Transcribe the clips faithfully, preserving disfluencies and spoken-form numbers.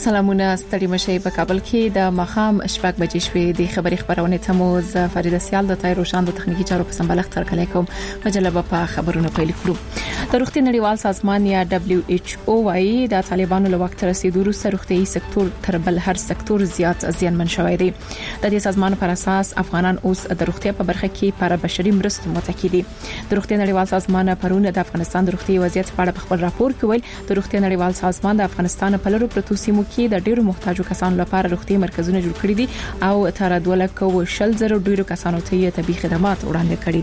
سلامونه ستړي مشي په کابل کې د مخام شپږ بجې شوې د خبري خبرونه تمو ز فرید سیال د تای روشان د تخنیکی چارو په سمبالښت تر کله کوم مجله په خبرونه پیل کړو. د روغتي نړیوال سازمان یا دبليو ایچ او وايي د طالبانو له وخت رسیدو وروسته روغتي سکتور تر بل هر سکتور زیات زیانمن شوی دی. د دې سازمان پر اساس افغانان اوس د روغتي په برخه کې پر بشري مرستو متکی دي. د روغتي نړیوال سازمان پرونه د افغانستان د روغتي وضعیت په اړه خپل راپور کې ویل د روغتي نړیوال سازمان د افغانستان په لورو پروتو سیمو کې د ډیرو محتاجو کسانو لپاره روغتي مرکزونه جوړ کړي دي او تر دوله کو شل زره ډیرو کسانو ته طبي خدمات وړاندې کړي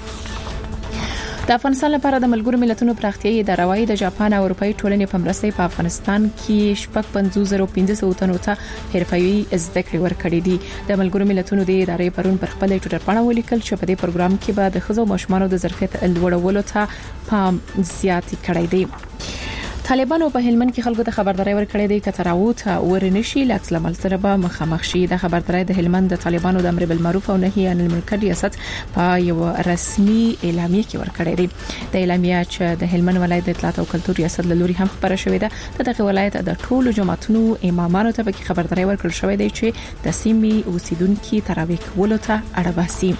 دي. د افغانستان لپاره د ملګرو ملتونو پراختیايي ادارې د جاپان او اروپאי ټولنې په مرسته په افغانستان کې شپږ پنځوس زره پنځه سوه تنو ته حرفوي زده کړې ورکړې دي. د ملګرو ملتونو د ادارې پرون پر خپل ټوټر پاڼه ولیکل چې په دې پروګرام کې به د خزو ماشومانو د ظرفیت لوړولو ته پام زیات کړی دی. طالبانو په هلمند کې خلکو ته خبرداري ورکړې ده چې تراوت ورنشي لکس لمل سره به مخامخ شي. د خبرداري د هلمند د طالبانو د امر بالمعروف او نهي عن المنکر ریاست په یو رسمي اعلامیه کې ورکړې ده. د اعلامیه چې د هلمند ولایت د اطلاعات او کلتور ریاست له لوري هم خبره شوې ده د دغه ولایت د ټولو جماعتونو امامانو ته به خبرداري ورکړل شوې ده چې د سیمې اوسیدونکو تراویح کولو ته اړ باسي.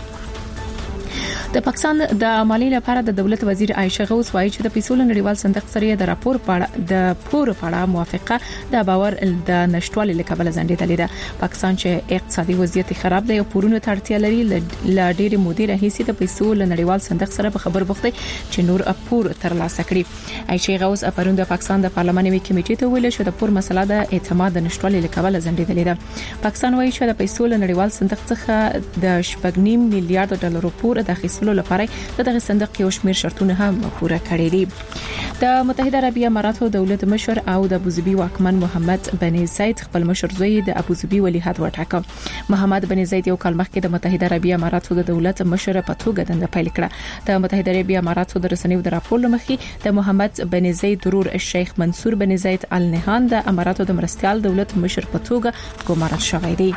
د پاکستان د مالی لپاره د دولت وزیر عائشه غوث وايي چې د پیسو نړیوال صندوق سره د راپور پاړه د پور پاړه موافقه د باور د نشټوالي لکبل ځنډېدلې ده. پاکستان چې اقتصادي وضعیت خراب دی او پورونو ته اړتیا لري ل ډېر مودې راهیسې د پیسو نړیوال صندوق سره په خبر بوخته چې نور پور ترلاسه کړي. عائشه غوث پرون د پاکستان د پارلماني کمیټې ته ویل چې د پور مسله د اعتماد د نشټوالي لکبل ځنډېدلې ده. پاکستان وايي چې د پیسو نړیوال صندوق څخه د شپږ نیم میلیارډ ډالر پور د اخیستلو لپاره د دغه صندوق یو شمېر شرطونه هم پوره کړي دي. د متحده عربی اماراتو دولت مشر او د ابوظبي واکمن محمد بن زاید خپل مشر زوی د ابوظبي ولیعهد وټاکه. محمد بن زاید یو کال مخکې د متحده عربی اماراتو د دولت مشر په توګه دنده پیل کړه. د متحده عربی اماراتو د رسنیو د راپور لمخې د محمد بن زاید ضرور الشیخ منصور بن زاید ال نهان د اماراتو د مرستيال دولت مشر په توګه ګمارل شوی دی.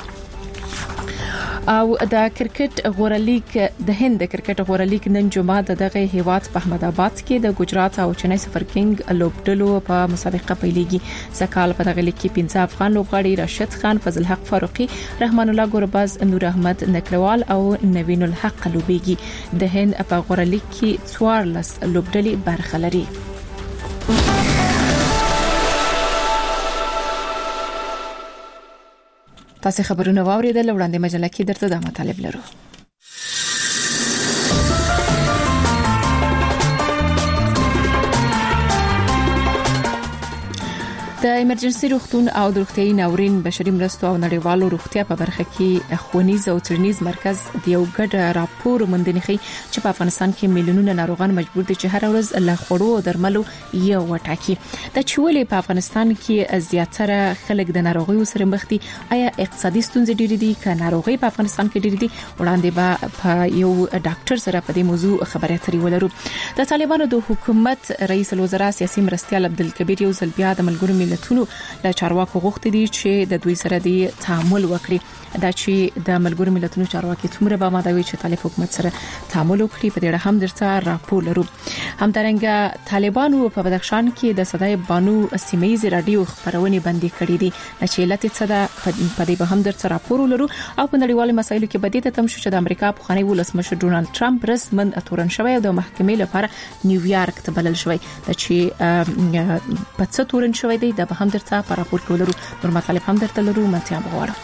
او د کرکټ غوړه لیگ د هند د کرکټ غوړه لیگ نن جمعه د دغه هیواد په احمد آباد کې د ګجرات او چنای سپر کینګ لوبډلو په مسابقه پیلېږي. سکهال په دغه لیگ کې پنځه افغان لوبغاړي راشد خان، فضل حق فاروقي، رحمان الله ګورباز، نور احمد نکروال او نوین الحق لوبېږي. د هند په غوړه لیگ کې څوارلس لوبډلې برخه لري. تاسو خبرونه واوریدل وړاندې مجله کې درته د مطالب لرو. د ایمرجنسي روغتون او د روغتيایي ناورین بشري مرستو او نړیوالو روغتیا په برخه کې ښوونیز او څېړنیز مرکز د یو ګډ راپور موندنې ښيي چې په افغانستان کې میلیونونه ناروغان مجبور دي چې هر ورځ له خوړو او درملو یو وټاکي. د چولې په افغانستان کې زیاتره خلک د ناروغیو سره مخ دي. آیا اقتصادي ستونزې ډېرې دي که ناروغي په افغانستان کې ډېرې دي؟ وړاندې به په یو ډاکټر سره په دې موضوع خبرې اترې ولرو. د طالبانو د حکومت رئیس الوزرا سیاسي مرستيال عبدالکبیر یو ځل بیا د ملګرو ملتونو له چارواکو غوښتي دي چې د دوی سره د تعامل وکړي. دا چې د ملګرو ملتونو چارواکي څومره به مادوي چې طالب حکومت سره تعامل وکړي په دې اړه هم درته راپور لرو. همدارنګه طالبانو په بدخشان کې د صداي بانو سیمایي رادیو خبرونه بندي کړې دي چې لته صدا په دې به هم درته راپور لرو. او په نړیوالو مسایلو کې بدیت تم شو چې د امریکا په خاني ولسمشر ډونالد ټرمپ رسمن اتورن شوی او د محکمې لپاره نیویارک ته بلل شوی. دا چې په څه تورن شوی دی د به هم درته په راپور کې لرو. نور مطالب هم درته لرو. متیا بغواړم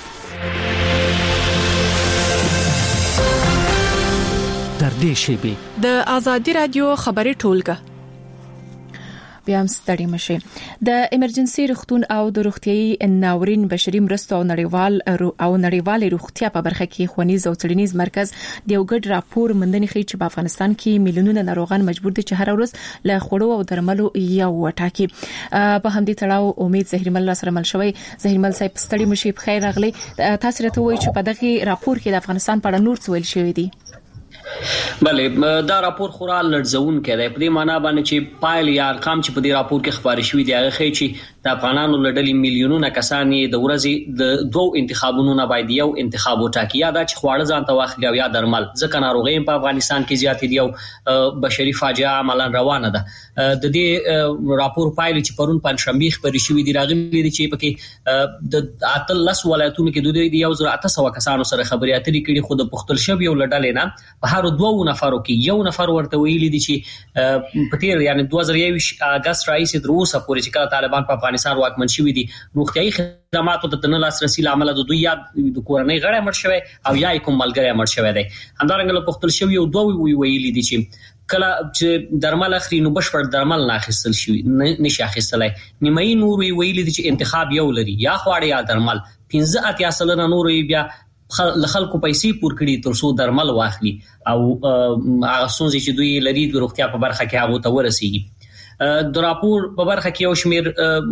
در دې شیبه د ازادي رادیو خبري ټولګه بیا هم ستړي مشي. د ایمرجنسي روغتون او د روغتيایي ناورین بشري مرستو او نړیوال او نړیوال روغتیا په برخه کې ښوونیز او څېړنیز مرکز د یو ګډ راپور موندنې ښيي چې په افغانستان کې میلیونونه ناروغان مجبور دي چې هر ورځ له خوړو او درملو یو وټاکي. په همدې تړاو امید زهرمل سره مل شوی. زهرمل صاحب ستړي مشي، بخیر راغلی. تاسو راته وایي چې په دغه راپور کې د افغانستان په اړه نور څه ویل شوی دی؟ بله دا راپور خورا لړزون کړي په دې معنی باندې چې پایل یا ارقام چې په دې راپور کې خبرې شوې دي هغه ښيي چې د افغانانو لړلې میلیونونه کسان د ورځې د دوه انتخابونو نه باید یو انتخاب وټاکي یا د خواړه ځان ته واخلي یا درمل ځکه ناروغي په افغانستان کې زیات دي او بشري فاجعه عملاً روانه ده. د دې راپور فایل چې پرون پنځشنبه خبري شوې دي راغلي دي چې پکې د اتلس ولایتونو کې د دوی یو زر اته سوه کسانو سره خبري اترې کړي خو د پختل شوی یو لړل نه په هر دوه نفرو کې یو نفر ورته ویلي دي چې په تیر یعنی دوه زره یو اگست رئیس دروسه پورې چې کله طالبان په افغانستان واکمن شوی دي روغتيایي خدماتو ته د لاسرسي لامل د دوی یا د کورنۍ غړي مړ شوی او یا کوم ملګری مړ شوی دی. همدارنګه په پختل شوی یو دوه ویلي دي چې کله چې درمل اخري نو بشپړ درمل نه اخیستل شي نشي اخیستلای. نیمه نور ویلي دي چې انتخاب یو لري یا خواړه یا درمل. پنځه اتیا سلنه نور بیا خلکو پیسې پور کړي تر څو درمل واخلي او هغه څنګه چې دوی لري د روغتیا په برخه کې هغه ته ورسیږي. د راپور په برخه کې یو شمیر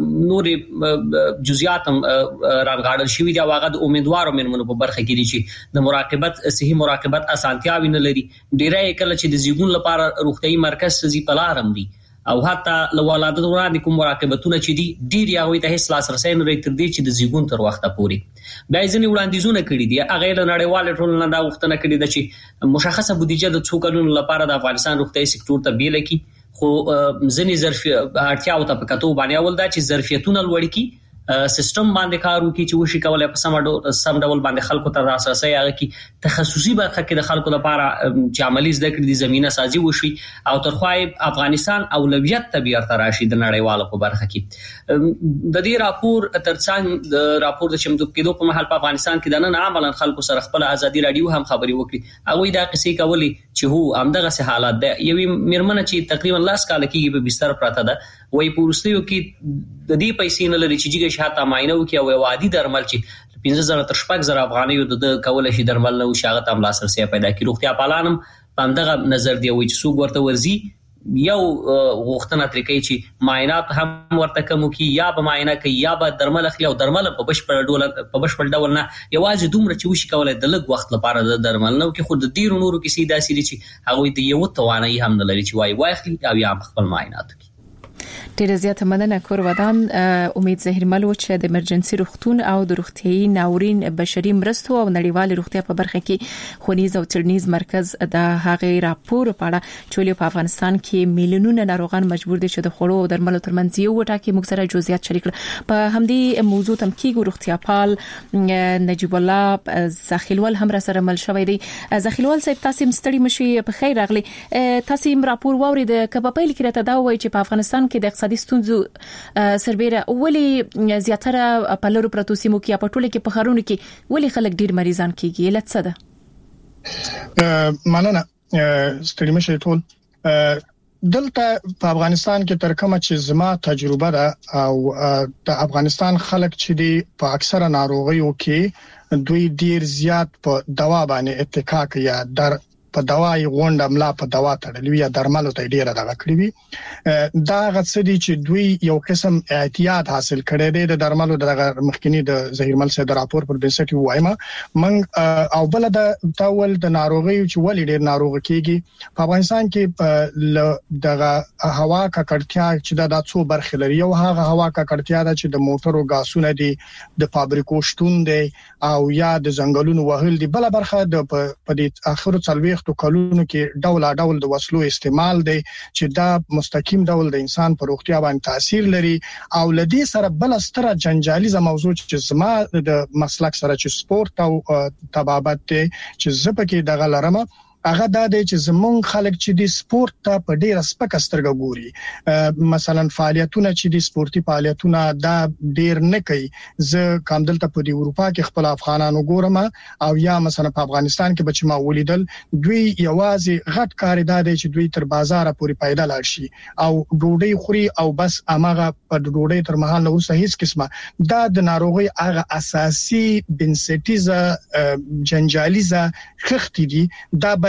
نور جزئیات رانغاړل شوی دی او هغه د امیدوارو منمنو په برخه کې دي چې د مراقبت صحي مراقبت اسانتیاوي نه لري. ډیرې کله چې د زیګون لپاره روغتيایي مرکز سزي پلارم دي او حتی لوالادت وړاندې کوم مراقبتونه چې دي ډیر یاوي ته هیڅ لاسرسي نه لري تر دې چې د زیګون تر وخته پوري بیا ځینې وړاندیزونه کړي دي. هغه له نړیوال ټولنې دا وختونه کړي د چې مشخصه بودیجه د څو کلونو لپاره د افغانستان روغتيایي سکتور ته بیل کی خو ځینې ظرف اړتیا او ته پکاتو باندې اول دا چې ظرفیتونه لوړ کی سیستم باندې کار وکړي چې وشي کولای په سم ډول سم ډول باندې خلکو ته اساسي هغه کې تخصصي برخه کې د خلکو لپاره چې عملی زده کړې د زمينه سازي وشي او ترخوای افغانستان اولویت طبيعت راشي د نړیوالو په برخه کې. د دې راپور ترڅنګ د راپور د چمتو کېدو په محل په افغانستان کې د نن عملاً خلکو سره خپل ازادي رادیو هم خبري وکړي. هغه دا قصې کوي چې هو همدغه سه حالات ده. یوې میرمنه چې تقریبا لاس کال کې په بستر پراته ده وای پورستیو کې د دې پیسې نه لري چې جګه شاته ماینه وکي او وادي درمل چې پنځه زره تر شپږ زره افغانۍ د کول شي درمل نو شاغت هم لاسرسي پیدا کړي. روغتیا پالانم پاندغه نظر دی وای چې سو ورته ورزي یو غوښتنه ترې کوي چې معاینات هم ورته کوم کی یا به معاینه کوي یا به درمل اخلي او درمل په بشپړ ډول په بشپړ ډول نه یوازې دومره چې وشي کولای د لږ وخت لپاره د درمل نو کې خود د ډیرو نورو کې سیدا سری چې هغه د یو توانایي هم نه لري چې وای واخلي او یا خپل معاینات کوي. ډیره زیاته مننه کور ودان. امید زهرمل و چې د ایمرجنسي روغتون او د روغتيایي ناورین بشري مرستو او نړیوال روغتیا په برخه کې خونیز او چرنیز مرکز د هغه راپور په اړه چې په افغانستان کې میلیونونه ناروغان مجبور دي چې د خوړو او درملو ترمنځ یو وټاکي موږ سره جزئیات شریک کړل. په همدې موضوع تم کې روغتیا پال نجیب الله زخیلول هم را سره مل شوی دی. زخیلول صاحب تاسو مستړي مشي په خیر راغلی. تاسو راپور واورید کبه په لیکره ته دا وایي چې په افغانستان کې د اقتصادي ستونزو سربېره ولې زیاتره په لورو پروتو سیمو کې په ټوله کې په خارونو کې ولې خلک ډیر مریضان کیږي علت څه ده؟ مننه ستړي مشه ټول. دلته په افغانستان کې تر کومه چې زما تجربه ده او د افغانستان خلک چې دی په اکثره ناروغیو کې دوی ډیر زیات په دوا باندې اتکا کوي یا در په دوايي غونډه ملا په دوا تړلې یا درملو ته ډیره دغه کړی وي. دا غڅدي چې دوی یو قسم احتیاط حاصل کړي دي د درملو دغه مخکنی د زهیرمل سره د راپور پر بنسټ وایم من او بل د تاول د ناروغي چې ولې ډیر ناروغ کیږي په افغانستان کې دغه هوا ککړتیا چې دا د څو برخې لري. یو هغه هوا ککړتیا ده چې د موټرو غاسونه دي د فابریکو شتون دي او یا د ځنګلونو وهل دي. بل برخه د په دې اخرو څلويخ تو کلونو کې ډول ډول د وسلو استعمال دی چې دا مستقیم ډول د انسان پر روغتیا باندې تاثیر لري. او لدې سره بل ستره جنجالي موضوع چې زما د مسلک سره چې سپورت او تبابت دی چې زپکه دغه لرمه هغه د دې چې زمونږ خلک چې د سپورت ته په ډیره سپک سترګه ګوري. مثلا فعالیتونه چې د سپورتي فعالیتونه دا ډیر نه کوي. زه کوم دلته په اروپا کې خپل افغانانو ګورم او یا مثلا په افغانستان کې بچ ما ولیدل دوی یوازې غټ کار دی چې دوی تر بازار پورې پیدا لاړ شي او ډوډۍ خوري او بس امغه په ډوډۍ تر مهال نو هیڅ قسمه دا د ناروغي هغه اساسي بنسټیزه جنجالیزه خښتې دي. دا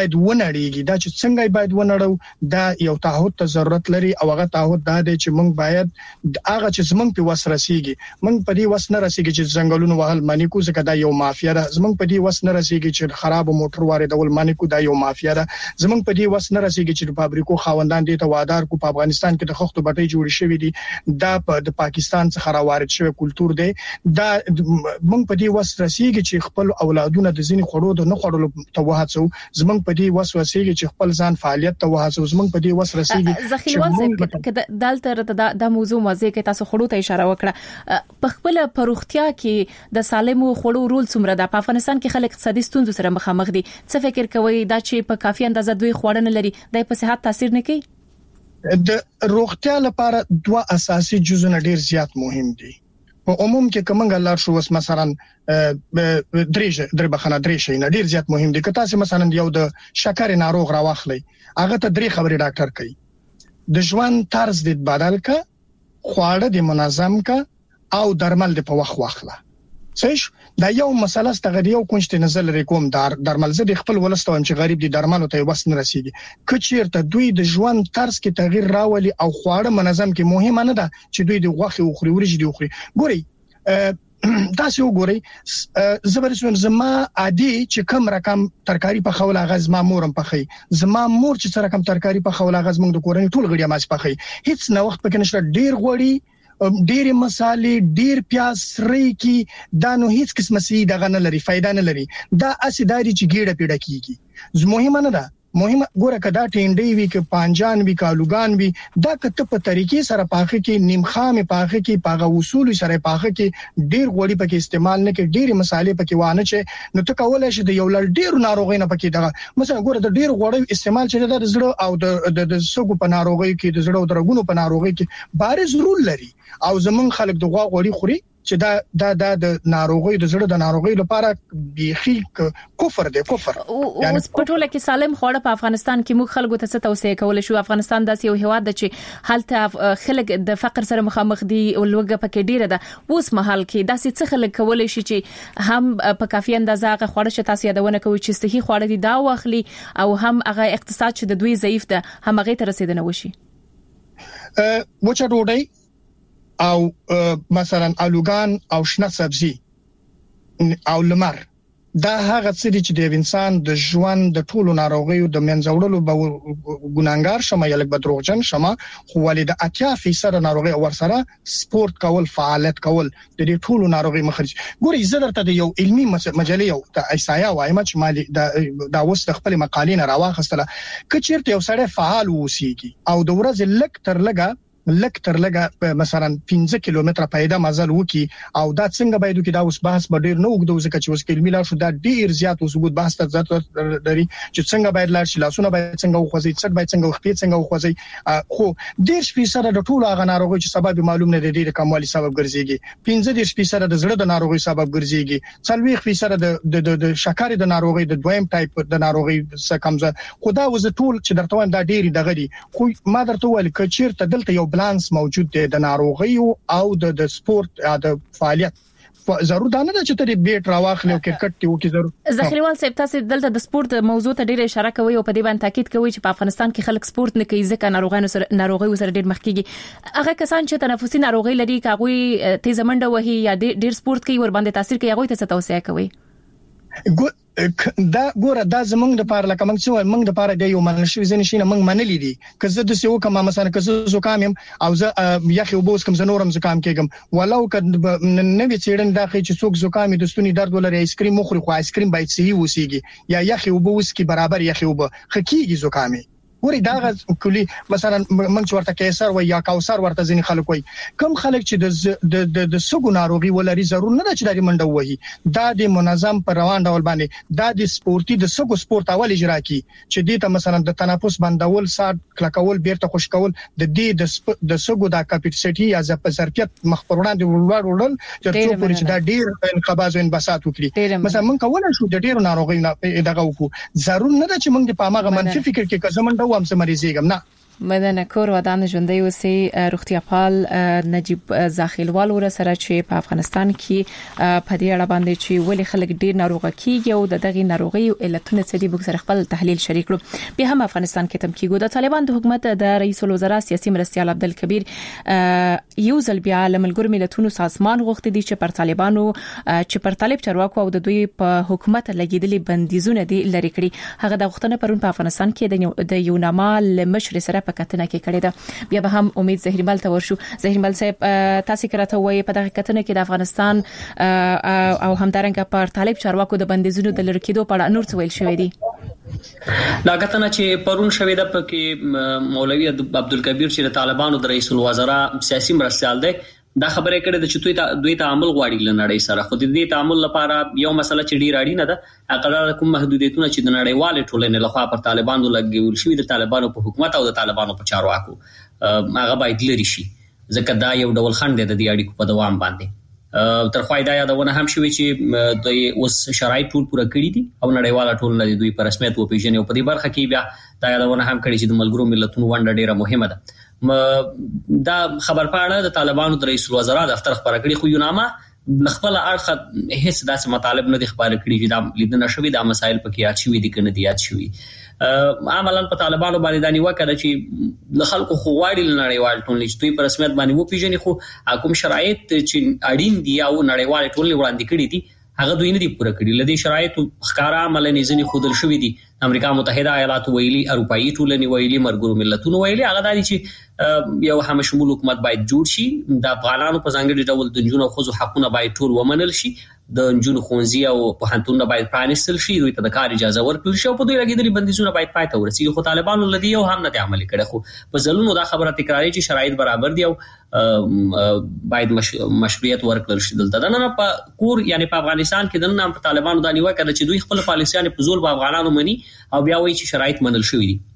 باید ونړيږي دا چې څنګه باید ونړو دا یو تعهد ته ضرورت لري او هغه تعهد دا دی چې موږ باید هغه چې زمونږ په وس رسیږي موږ په دې وس نه رسیږي چې ځنګلونو وهل معنی کو ځکه دا یو مافیا ده زمونږ په دې وس نه رسیږي چې خراب موټر واردول معنی کو دا یو مافیا ده زمونږ په دې وس نه رسیږي چې د فابریکو خاوندان دي ته وادار کو په افغانستان کې د خښتو بټۍ جوړې شوې دي دا په د پاکستان څخه راوارد شوی کلچر دی دا موږ په دې وس رسیږي چې خپل اولادونه د ځینې خړو د نه خړلو ته وهڅو زمونږ په دې وس رسیږي چې خپل ځان فعالیت ته وهڅو زمونږ په دې وس رسیږي ځخیلوال صاحب کله دالته د موضوع موضوع کې تاسو خړو ته اشاره وکړه په خپل پروختیا کې د سالمو خړو رول څومره د افغانستان کې خلک اقتصادي ستونزو سره مخامخ دي څه فکر کوي دا چې په کافي اندازه دوی خوړنه لري د په صحت تاثیر نه کوي د روغتیا لپاره دوه اساسي جزونه ډیر زیات مهم دي په عموم کې کومه لار شو وس مثلا درېجه درې بخنه درې شي نه ډیر زیات مهم دي که تاسو مثلا یو د شکر ناروغ راوخلی هغه ته درې خبرې ډاکټر کوي د ژوند طرز د بدل کا خواړه د منظم کا او درمل د په وخت واخله صحیح دا یو مسله ستغری یو کونجت نزل لري کوم در درمل زه د خپل ولستوم چې غریب دي درملو ته وس نه رسیږي کچیرته دوی د ژوند طرز کې تغییر راولي او خواړه منظم کې مهمه نه ده چې دوی د غوښه او خوري ورجې دی خوري ګوري دا څه وګوري زبرسون زما عادي چې کم رقم ترکاری په خول اغاز ما مورم پخې زما مور چې څه رقم ترکاری په خول اغاز موږ د کورنۍ ټول غړي ماس پخې هیڅ نو وخت پکې نشته ډیر غوړي ډېر مصالې ډېر پیاز سری کی دا نو هیڅ قسمه سي دغه نه لري فائدہ نه لري دا اسیداري چې ګیړه پیډه کیږي زه مهمه نه ده مهمه ګوره کدا ټینډي وی ک پانجان وی کالوګان وی دا کته په طریقې سره پاخه کې نیمخامه پاخه کې پاغه اصول سره پاخه کې ډېر غوړي پکې استعمال نه کې ډېر مصالې پکې وانه چې نو ته کولای شې د یو لړ ډېر ناروغي نه پکې دغه مثلا ګوره د ډېر غوړي استعمال چې د زړه او د د سګو په ناروغي کې د زړه او درګونو په ناروغي کې بارز رول لري او زمون خلک د غوا غوړي خوري چې دا دا دا د ناروغي د زړه د ناروغي لپاره بيخي کفر دی کفر یعنی په ټوله کې سالم خوړه په افغانستان کې موږ خلکو ته څه توصيه کول شو افغانستان داسې یو هواد دی چې حالت خلک د فقر سره مخامخ دي او لوګه پکې ډیره ده اوس مهال کې داسې څه خلک کول شي چې هم په کافي اندازه هغه خوړه چې تاسو یادونه کوي چې صحي خوړه دي دا واخلي او هم هغه اقتصاد چې د دوی ضعیف ده هم هغه ته رسیدنه وشي ا وچه ډوډۍ او مثلا الوګان او شنه سبزي او لمر دا هغه څه دي چې د انسان د ژوند د ټولو ناروغیو د منځوړلو به ګناګار شمه یلک بدروغجن شمه خو ولید اتیا فیصد ناروغي ور سره سپورت کول فعالیت کول د دې ټولو ناروغي مخرج ګوري زه درته د یو علمي مجلې او د ایسایا وایم چې مالي د دا وس د خپل مقالې نه راوخستله کچیرته یو سړی فعال ووسیږي او د ورځې لک تر لګه لک تر لګه مثلا پنځه کیلومتره پیدا مزل وکي او دا څنګه باید وکي دا اوس بحث به ډیر نه وګدو ځکه چې اوس کلمې لا شو دا ډیر زیات اوس وګد بحث ته ضرورت لري چې څنګه باید لا شي لاسونه باید څنګه وخوځي څټ باید څنګه وختي څنګه وخوځي خو ډیر فیصد د ټولو هغه ناروغي چې سبب معلوم نه دي د کموالي سبب ګرځيږي پنځه فیصد د زړه د ناروغي سبب ګرځيږي څلويخ فیصد د د شکر د ناروغي د دویم ټایپ د ناروغي څخه کمزه خدا وز ټول چې درته وایم دا ډیر دغه دي خو ما درته ویل کچیر ته دلته یو بالانس موجود دی د ناروغي او د سپورت د فعالیت ضرور دا نه چې ته بیٹ راواخلې او کرکټ ته وکي ضرور ذخیروال صاحب تاسو دلته د سپورت موضوع ته ډیره اشاره کوي او په دې باندې تاکید کوي چې په افغانستان کې خلک سپورت نه کوي ځکه ناروغانو سره ناروغي سره ډیر مخ کیږي هغه کسان چې تنفسي ناروغي لري کاغوي تیز منډه وهي یا ډیر سپورت کوي ور باندې تاثیر کوي هغه ته څه توصيه کوي دا ګوره دا زمونږ د پاره لکه موږ چې موږ د پاره دی یو منل شوی ځنه شي نه موږ منلې دي که زه د سیو کوم مثلا که زه زکام يم او زه یخي وبوس کوم زه نورم زکام کېږم ولو که نوې چیرن دا چې څوک زکام د ستوني درد ولري ایسکریم مخري خو ایسکریم باید صحیح وسیږي یا یخي وبوس کی برابر یخي وب خکېږي زکامي ګوري دا کلی مثلا موږ ورته کیسر و یا کاوثر ورته ځین خلک وي کم خلک چې د د د سګو ناروغي ولري ضرور نه چې د منډه وهي دا د منظم پر روان ډول باندې دا د سپورتي د سګو سپورت اول اجرا کی چې د ته مثلا د تنفس بندول سات کلکول بیرته خوش کول د دې د سګو د کاپټیسټي یا د ظرفیت مخبرونه د ولور وړل چې څو پورې چې دا ډیر انقباض او انبساط وکړي مثلا موږ کولای شو د ډیرو ناروغي نه دغه وکړو ضرور نه چې موږ په ماغه منفي فکر کې کزمنډه وام سم مریضیږم نه مدنه کور ودان ژوندۍ اوسې روغتیا پال نجیب زاخیلوال ور سره چې په افغانستان کې په دې اړه باندې چې ولې خلک ډیر ناروغ کیږي او د دغه ناروغي علتونه څه دي بګ سره خپل تحلیل شریک کړو. به هم افغانستان کې تم کېږي د طالبان د حکومت د رئیس الوزرا سیاسي مرستيال عبدالکبیر یو ځل بیا لملګر ملتونو سازمان غوښتي دي چې پر طالبانو چې پر طالب چارواکو او د دوی په حکومت لګیدلي بندیزونه دي لري کړی. هغه د غوښتنه پرون په افغانستان کې د یو نامال مشر سره په کتنه کې کړی ده. بیا به هم امید زهرمل ته ورشو. زهرمل صاحب تاسو کراته وایي په دغه کتنه کې د افغانستان او همدارنګه پر طالب چارواکو د بندیزونو د لری کېدو په اړه نور څه ویل شوې دي؟ دا کتنه چې پرون شوې ده په کې مولوی عبدالکبیر چې د طالبانو د رئیس الوزرا سیاسي مرستيال دی دا خبره کړې ده چې دوی دوی تعامل غواړي لنړۍ سره. خو د دې تعامل لپاره یو مسله چې ډیر اړینه ده هغه کوم محدودیتونه چې د نړیوال ټولنې لخوا پر طالبانو لګول شوی د طالبانو په حکومت او د طالبانو په چارواکو هغه باید لري شي ځکه دا یو ډول خنډ دی د دې اړیکو په دوام باندې. تر خو دا یادونه هم شوی چې دوی اوس شرایط ټول پوره کړی دي او نړیواله ټولنه دوی په رسمیت وپیژني او په دې برخه کې بیا دا یادونه هم کړی چې د ملګرو ملتونو ونډه ډیره مهمه ده. دا خبر پاڼه د طالبانو د رئیس الوزرا دفتر خبره کړي خو یو نامه خپل اړخ هیڅ داسې مطالب نه دي خبره کړي چې دا لیدنه شوی دا مسایل پکې یاد شوی دي کنه دي یاد شوی. عملاً په طالبانو باندې دانی وکړه چې د خلکو خو واړی نړیوال ټولنې چې دوی په رسمیت باندې و پیژني خو کوم شرایط چې اړین دي او نړیوال ټولنې وړاندې کړي دي هغه دوی نه دي پوره کړی. لدی شرایط ښکارا عمل نه ځنی خودل شوی دي. امریکا متحده ایالات ویلي اروپאי ټولنې ویلي مرګرو ملتونو ویلي هغه دي چې یو همشمول حکومت باید جوړ شي د افغانانو په ځانګړي ډول د جنونو خو حقونه باید ټول ومنل شي د جنونو خونځي او په هنتونه باید پرانستل شي دوی ته د کار اجازه ورکړل شي او په دوی لګیدلي بندیزونه باید پای ته ورسیږي. خو طالبانو لدی یو هم نه عملي کړي خو په ځلونو دا خبره تکراري چې شرایط برابر دي او باید مشروعیت ورکړل شي. دلته نه په کور یعنی په افغانستان کې د نن په طالبانو د نیوکه کړه چې دوی خپل پالیسیان په زور په افغانانو مني او بیا وایي چې شرایط منل شوی دي.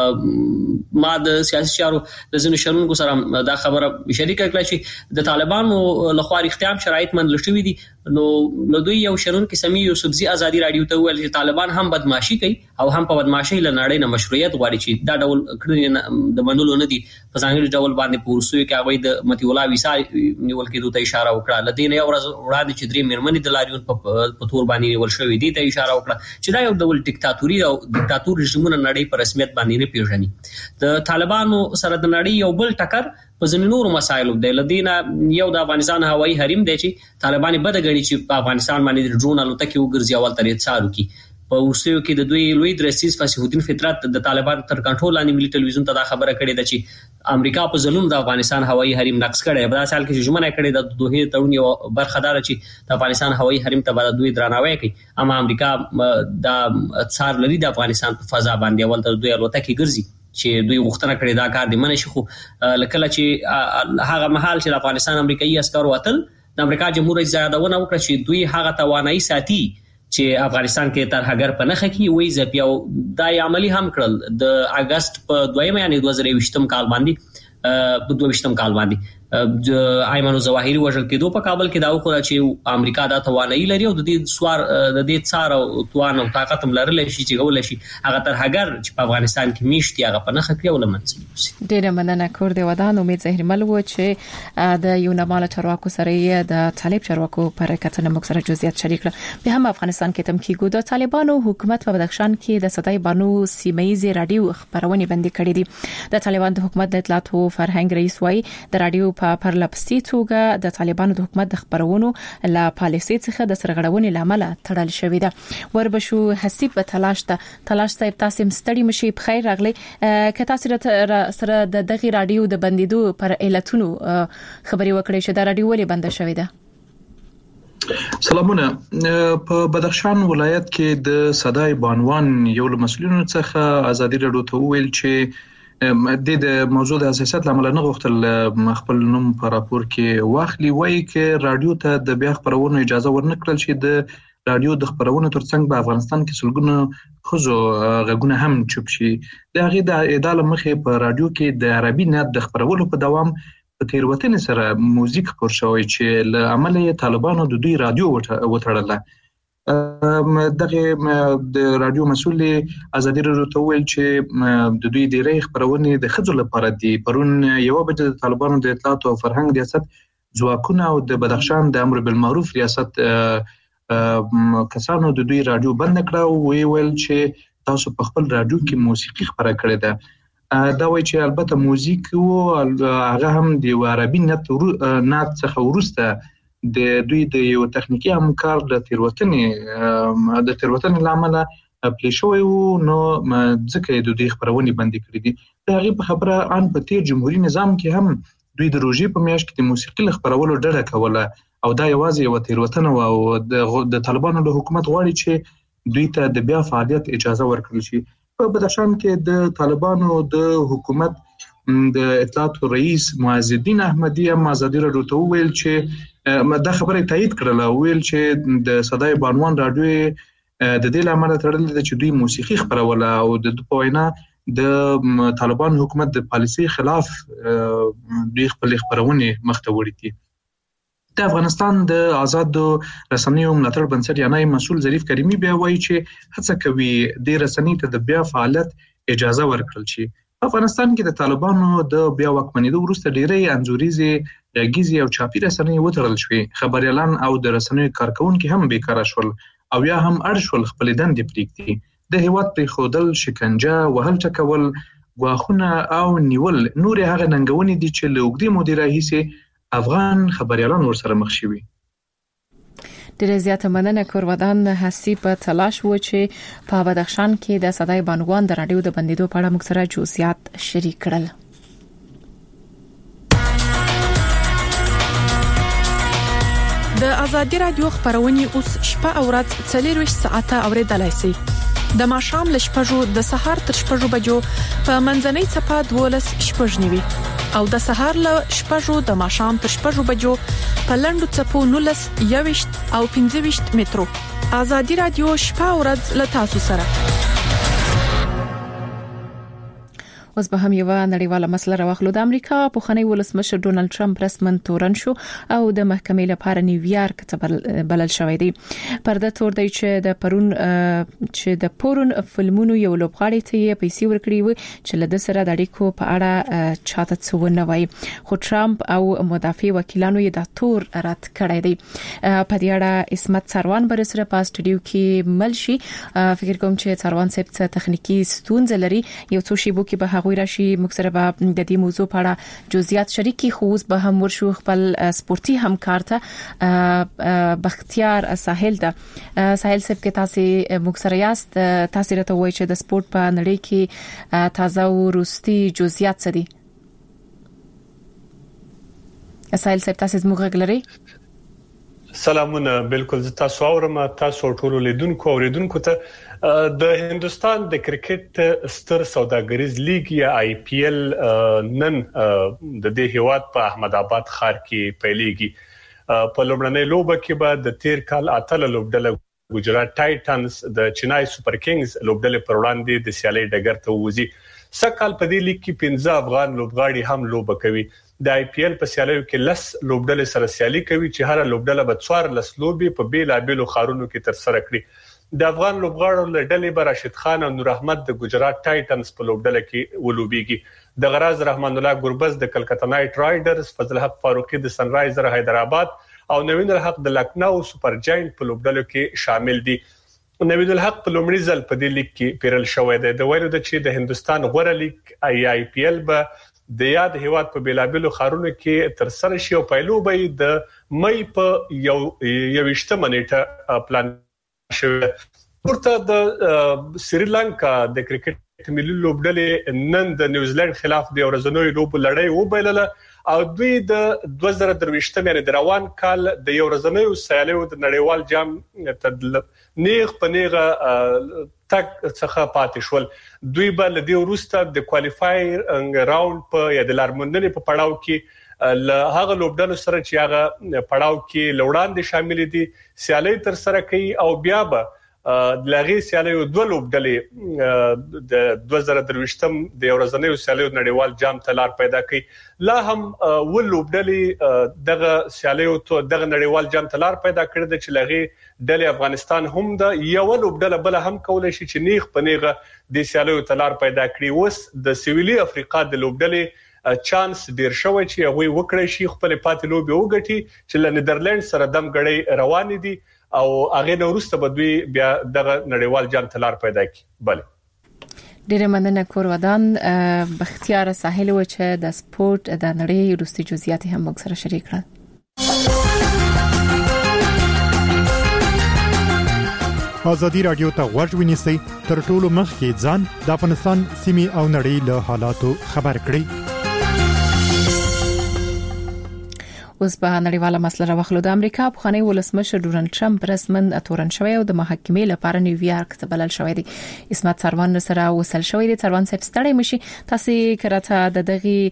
ما د سیاسي چارو د ځینو شرونکو سره دا خبره شریکه کړه چې د طالبانو لخوا اختیام شرایط منل شوی دي. نو نو دوی یو شرونکو سمي یوسفزي ازادي رادیو ته ویل چې طالبان هم بدمعشي کوي او هم په بدمعشي لنړۍ نه مشروعیت غواړي چې دا ډول کړنې د منلو نه دي. په ځانګړي ډول باندې پورسوي کې هغه د متي الله ویسا نیول کېدو ته اشاره وکړه. لدین یو ورځ وړاندې چې درې مرمنې د لاریون په تور باندې نیول شوې دي ته اشاره وکړه چې دا یو ډول ډیکټاتوري او ډیکټاتور رژیمونه نړۍ په رسمیت باندې نه پیژني. د طالبانو سره د نړۍ یو بل ټکر په ځینو نورو مسایلو د لدینا یو د افغانستان هوایي حریم دی چې طالبان بد غړي چې په افغانستان باندې ډرون الوتکې وګرځي اول ترې څارو کې په ورسیو کې د دوی لوی درسیز فصیح الدین فطرت د طالبان تر کنټرول لاندې ملي ټلویزیون ته دا خبره کړې ده چې امریکا په ظلم د افغانستان هوایي حریم نقض کړي. په سال کې ژمنه کړې ده د دوه تړون یو برخدار چې د افغانستان هوایي حریم ته بعد دوی درناوی کوي اما امریکا د څار لري د افغانستان په فضا باندې اول تر دوی الوتکې ګرځي چې دوی غوښتنه کړې دا کار دی منه شي. خو لکه چې هغه محل چې د افغانستان امریکایي عسكر وتل د امریکا جمهور رئیس یادونه وکړه چې دوی هغه توانایي ساتي چې افغانستان کې تر هغه په نخ کې وایي ځپیاو دا عملی هم کړل د اگست په دویمه یعنی دوه زره یوولسم کال باندې په دوه ویشتم کال باندې ایمن الظواهری وژل کېدو په کابل کې دا وکړه چې امریکا دا توانایي لري او د دې سوار د دې څار او توان او طاقت ملرل شي چې غول شي هغه تر هغه چې په افغانستان کې میشتي هغه په نخ کې ولمنځي. ډیره مننه کور دی ودان امید زهرمل و چې د یو نامال چارواکو سره د طالب چارواکو پر کتنه مکسره جزئیات شریک کړ. به هم افغانستان کې تم کېږي د طالبانو حکومت په بدخشان کې د صدای بانو سیمایي رادیو خبرونه بندي کړې دي. د طالبان د حکومت د اطلاعات او فرهنګ رئیس وايي د رادیو په پرلپسي توګه د طالبانو د حکومت د خبرونو لا پالیسي څخه د سرغړونې لامل تړل شوې ده. وربشو حسیب په تلاش ته تلاش صاحب تاسو مستړي مشي بخیر راغلي که تاسو سره د دغه رادیو د بندیدو پر علتونو خبري وکړئ چې دا رادیو ولې بند شوې ده. سلامونه. په بدخشان ولایت کې د صدای بانوان یو له مسؤلینو څخه ازادي رادیو ته ویل چې د د موضوع د حساسیت لامل نه غوښتل خپل نوم په راپور کې واخلي. وایي چې رادیو ته د بیا خبرونو اجازه ورنکړل شي. د رادیو د خبرونو ترڅنګ په افغانستان کې سلګونه خزو غږونه هم چوپ شي. د هغې د ادعا مخې په رادیو کې د عربي نت د خبرولو په دوام په تیروتنې سره موزیک خپور شوی چې له عمله طالبانو د دوی رادیو وتړله. دغه د رادیو مسؤل ازادي راډیو ته ویل چې د دوی ډیری خبرونه د خځو لپاره دي. پرون یو بجې د طالبانو د اطلاعات او فرهنګ ریاست ځواکونه او د بدخشان د امر بالمعروف ریاست کسانو د دوی رادیو بند کړه او ویل چې تاسو په خپل رادیو کې موسیقي خبره کړې ده. دا وایي چې البته موزیک او هغه هم د عربي نت نت څخه ورسته د دوی د یو تخنیکی همکار د تیروتنې د تیروتنې لامل پلی شوی وو، نو ځکه د دوی خبرونه بندي کړې دي. د هغې په خبره ان په تیر جمهوریت نظام کې هم دوی د روژې په میاشت کې د موسیقي خبرولو ډډه کوله او دا یوازې یو تیروتنه و او د طالبانو له حکومت غواړي چې دوی ته د بیا فعالیت اجازه ورکړل شي. په بدخشان کې د طالبانو د حکومت د اطلاعات رئیس معز الدین احمدی هم ازادي راډیو ته ویل چې دا خبره تایید کړله، ویل چې د صدای بانوان راډیو د دې لامل تړل دي چې دوی موسیقي خبروله او د په وینا د طالبان حکومت د پالیسي خلاف دوی خپل خبرونه مخته وړي دي. د افغانستان د آزاد رسنیو ملاتړ بنسټ یعنی مسؤل ظریف کریمی بیا وایي چې هڅه کوي د رسنۍ ته د بیا فعالیت اجازه ورکړل شي. افغانستان کې د طالبانو د بیا واکمنېدو وروسته ډېری انځوریزې غږیزې او چاپي رسنۍ وتړل شوې. خبريالان او د رسنیو کارکونکي هم بیکاره شول او یا هم اړ شول خپل دندې پرېږدي. د هیواد پرېښودل، شکنجه، وهل ټکول، ګواښونه او نیول نور هغه ننګونې دي چې له اوږدې مودې راهیسې افغان خبريالان ورسره مخ شوي. ډیره زیاته مننه کورودان حسی په تلاش و چې په بدخشان کې د صدای بانوان د رادیو د بندیدو په اړه موږ سره جزئیات شریک کړل. د ازادي رادیو خبرونه اوس شپه او ورځ څلور ساعته اوریدلای شئ. د ماښام ل شپږو د سهار تر شپږو بجو په منځنۍ صفه دولس شپږ نیوي او د سهار ل شپږو د ماښام تر شپږو بجو په لندو صفو نولس یوشت او پنځه وشت مترو. ازادي رادیو شپه او ورځ ل تاسو سره. اوس به هم یو نړیواله مسله راوخلو. د امریکا پوخنی ولسمشر ډونالد ټرمپ رسمن تورن شو او د محکمې لپاره نیویارک ته بلل شوی دی. پرده تور دی چې د پرون چې د پورون فلمونو یو لوبغاړي ته یې پیسې ورکړي و چې له سره د اړیکو په اړه چاته څه نه وایي، خو ټرمپ او مدافع وکیلانو یې د تور رد کړی دی. په دې اړه اسمت سروان بر سره په سټډیو کې ملشي. فکر کوم چې سروان صاحب څه تخنیکی ستونزې لري، یو څو شیبو کې به غوی راشي موږ سره به د دې موضوع په اړه جزئیات شریکي. خو اوس به هم ورشو خپل سپورتي همکار ته بختیار ساحل ده. ساحل صاحب کې تاسو موږ سره یاست، تاسو راته وایي چې د سپورت په نړۍ کې تازه او روستي جزئیات څه دي؟ ساحل صاحب تاسو زموږ غږ لري؟ سلامونه. بالکل تاسو اورم، تاسو ټول لیدونکو او اوریدونکو ته د هندستان د کرکټ ستر سوداګریز لیګ یا آی پی ایل نن د دې هیواد په احمد آباد ښار کې پیلېږي. په لومړنۍ لوبه کې به د تیر کال اتل لوبډله ګجرات ټایټنز د چنای سپر کینګز لوبډله پر وړاندې د سیالي ډګر ته وځي. سکهال په دې لیګ کې پنځه افغان لوبغاړي هم لوبه کوي. د آی پی ایل په سیالیو کې لس لوبډله سره سیالي کوي چې هر لوبډله به څوار لس لوبي په بیلابېلو ښارونو کې تر سره کړي. د افغان لوبغاړو له ډلې به راشد خان او نور احمد د ګجرات ټایټنز په لوبډله کې ولوبيږي. د غراز رحمان الله ګربز د کلکته نایټ رایډرز، فضل حق فاروقي د سن رایزر حیدرآباد او نوین الحق د لکنو سپر جاینټ په لوبډله کې شامل دي. نوین الحق په لومړي ځل په دې لیګ کې پیرل شوی دی. د ویلو د چې د هندستان غوړه لیګ ای آی پی ایل به د یاد هیواد په بیلابلو خارونو کې تر سره شي او پیلو به د مې په یو یوشتمه نیټه پلان شوی. ورته د سریلانکا د کرکټ ملي لوبډلې نن د نیوزیلند خلاف د ورځنوي لوب لړۍ وبایلله او دوی د دوه زره درویشتم یعنی د روان کال د یو ورځنوي سیالیو د نړیوال جام ته نیغ په نیغه تک څخه پاتې شول. دوی به له دې وروسته د کوالیفایر راوند په یا د لارموندنې په پړاو کې له هغه لوبډلو سره چې هغه پړاو کې لوړاندې شامل دي سیالي تر سره کوي او بیا به لغې سیالیو دوه لوبډلې د دوه زره درويشتم د ورځنیو سیالیو نړیوال جام تلار پیدا کړي لا هم ول لوبډلې دغه سیالیو ته دغه نړیوال جام تلار پیدا کړی د چې لغې ډلې افغانستان هم د یو لوبډله بل هم کولای شي چې نیغ پنیغه د سیالیو تلار پیدا کړي اوس د سویلي افریقا د لوبډلې چانس ډیر شوی چې هغه وکړي شي خپل پاتې لوبي وګټي چې ل نیدرلند سره دم غړي روان دي او هغه نو وروسته بدوي بیا دغه نړیوال جام تلار پیدا کی بله ډیره مننه کور ودان بختیار ساحل و چې د سپورت د نړۍ وروستي جزئیات هم موږ سره شریک کړل ازادي رادیو ته غوږ ونیسئ تر ټولو مخکې ځان د افغانستان سیمې او نړۍ له حالاتو خبر کړئ اوس په نړیواله مسله راوخلو د امریکا په خاني ولسمشر ډونالد ټرمپ رسمن تورن شوی او د محکمې لپاره نیویارک ته بلل شوی دی اسمت سروان سره وصل شوی دی سروان صاحب ستړی مشي تاسو کراته د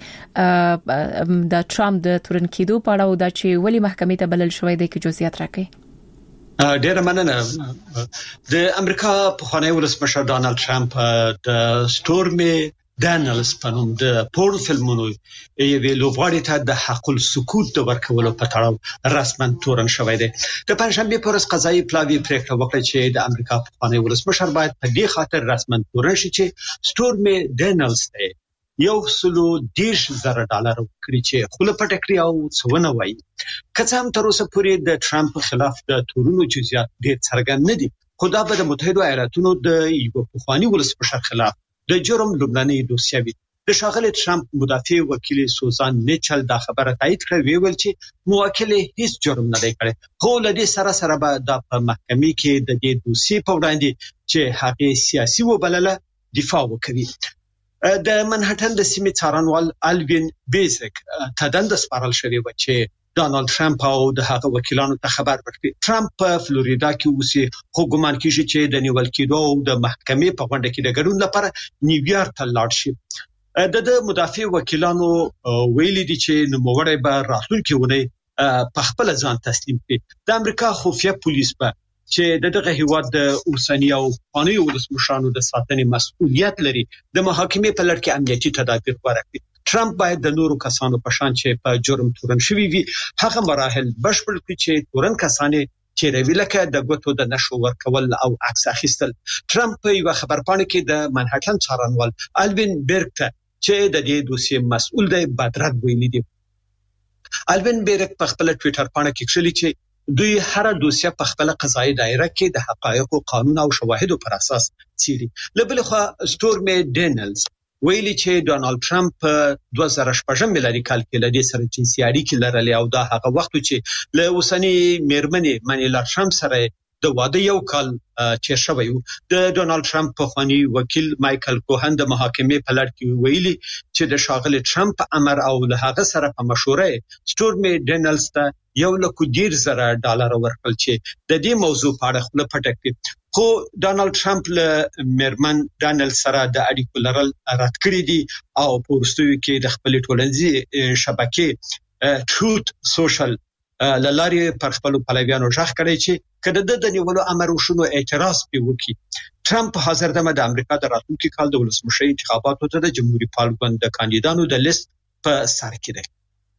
دغه د ټرمپ د تورن کېدو په اړه او د چې ولی محکمې ته بلل شوی دی کې جزئیات راکړي ډیر مننه د امریکا په خاني ولسمشر ډونالد ټرمپ د سټورمي دانلز په نوم د پورن فلمونو یوه لوبغاړي ته د حق السکوت د ورکولو په تړاو رسمن تورن شوی دی د پنځشنبه پر ورځ قضایي پلاوی پریکړه وکړه چې د امریکا په خاني ولسمشر باید په دې خاطر رسمن تورن شي چې سټورمي دانلز ته یو سلو دیش زره ډالر ورکړي چې خپل پټکړی او څونه وایي کڅه هم تر اوسه پورې د ټرمپ خلاف د تورونو جزئیات ډېر څرګند نه دي خو دا به د متحده ایالاتونو د یو پخوانی ولسمشر خلاف د جرم لومړنۍ دوسیه وي د شاغلي ټرمپ مدافع وکیل سوزان میچل دا خبره تایید کړې ویل چې موکل هیڅ جرم نه دی کړی خو لدې سره سره به د محکمې کې د دې دوسیې په وړاندې چې هغه سیاسي وبلله دفاع وکړي د منهټن د سیمې څارنوال الوین بیزک تدند سپارل شوی و چې ډونالد ټرمپ او د هغه وکیلانو ته خبر ورکړي ټرمپ په فلوریدا کې اوسي خو ګومان کیږي چې د نیول کېدو او د محکمې په غونډه کې د ګډون لپاره نیویارک ته لاړ شي د د مدافع وکیلانو ویلي دي چې نوموړی به راتلونکي ونه په خپل ځان تسلیم کړي د امریکا خفیه پولیس به چې دغه هیواد د اوسنی او قانوني ولسمشرانو د ساتنې مسؤلیت لري د محاکمې په لړ کې امنیتي تدابیر ورکړي ټرمپ باید د نورو کسانو په شان چې په جرم تورن شوی وي هغه مراحل بشپړ کړي چې تورن کسانې تیروي لکه د ګوتو د نشو ورکول او عکس اخیستل ټرمپ په یو خبرپاڼه کې د منهټن څارنوال الوین بیرک چې د دې دوسیې مسؤل دی بدرد ویلي دی الوین بیرک په خپل ټوئیټر باندې کې کړلي چې دوی هر دوسیه په خپل قضایي دایره کې د حقایقو قانون او شواهدو پر اساس څیړي لبل خو سټورمي ډینلز ویلي چې ډونالد ټرمپ په دوه زره شپږم میلادي کال کې لدې سره جنسي اړیکې لرلې او دا هغه وخت چې له اوسنی میرمنې منیلا ټرمپ سره د واده یو کال تیر شوی و د ډونالد ټرمپ په خواني وکیل مايكل کوهن د محاکمې په لړ کې ویلي چې د شاغلي ټرمپ امر او له هغه سره په مشوره سټورمي ډینلز ته یو لک ډیر زره ډالر ورکړل چې د دې موضوع په اړه خپل پټکړي خو ډونالد ټرمپ له میرمن ډانل سره د اړیکو لرل رد کړی دي او په وروستیو کې د خپل ټولنیزي شبکې ټروت سوشل لاري پر خپل پلویانو ژغ کړی چې کله د نیولو امر وشونو اعتراض پی وکي ټرمپ حاضر دمه د امریکا د راتلونکي کال د ولسمشرۍ انتخاباتو ته د جمهوریت پالګوند د کاندیدانو د لیست په سر کې دی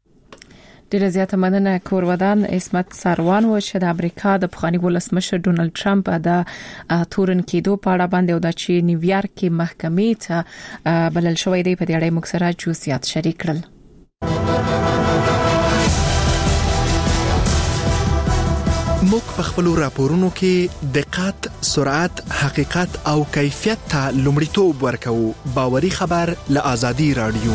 ډیره زیاته مننه کور ودان اسمت سروان و چې د امریکا د پخوانی ولسمشر ډونالد ټرمپ د تورن کېدو په اړه باندې او د چې نیویارک کې محکمې ته بلل شوې دی په دې اړه موږ سره جزئیات شریک کړل موږ په خپل راپورونو کې دقت، سرعت، حقیقت او کیفیت ته لومړیتوب ورکوو. باوري خبر له آزادي رادیو.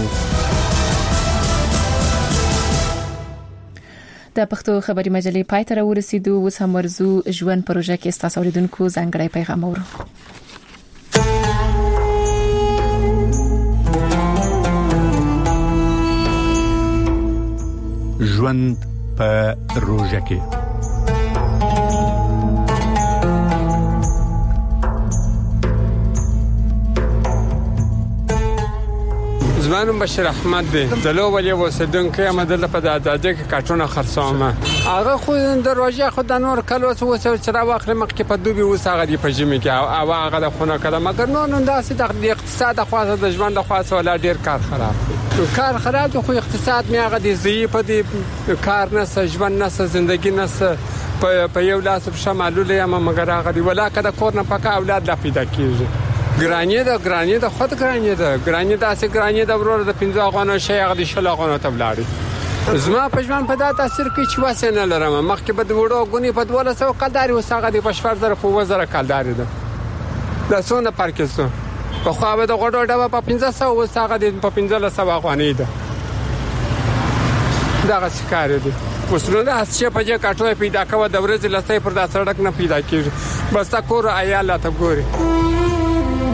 د پښتو خبري مجلې پای ته ورسېدو. اوس هم ورزو ژوند پروژه کې ستاسو اوریدونکو ځانګړی پیغام اورو. ژوند په روژه کې زمانم بشیر احمد دی دلو ولې وسیدونکو یم د په داده کې کارټونه خرڅوم هغه خو دروازه خو د نور کلو څه چې را واخلې مخکې په دوبي اوس هغه دی په جمی کې او هغه د خونه کړه مګر نو نن داسې د اقتصاد خاصه د ژوند د خاصه ولا ډیر کار خراب دی کار خراب خو اقتصاد می هغه دی زی په دې کار نه ژوند نه ژوندۍ نه په په یو لاس په شمالو یم مګر هغه دی ولا کده کور نه پکا اولاد لا پیدا کیږي ګرانی دا ګرانی دا خود ګرانی دا ګرانی دا سه ګرانی دا ورور د پنځه غونو شي هغه د شل غونو تبلاړي زما په ژوند په دا تاثیر کې چې واسه نه لرم مخکې په وړو غونی په دوله سو کلداري وساغه دی په شپږ زره په وزره کلداري ده دا څونه پارکسو په خو به د غړو ډبه په پنځه سو وساغه دی په پنځه سو غونی ده دا غسکار دی وسره د اسچې په جې کاټوي پیدا کوي د ورځې لسته پر دا سړک نه پیدا کیږي بس تا کور عیاله ته ګوري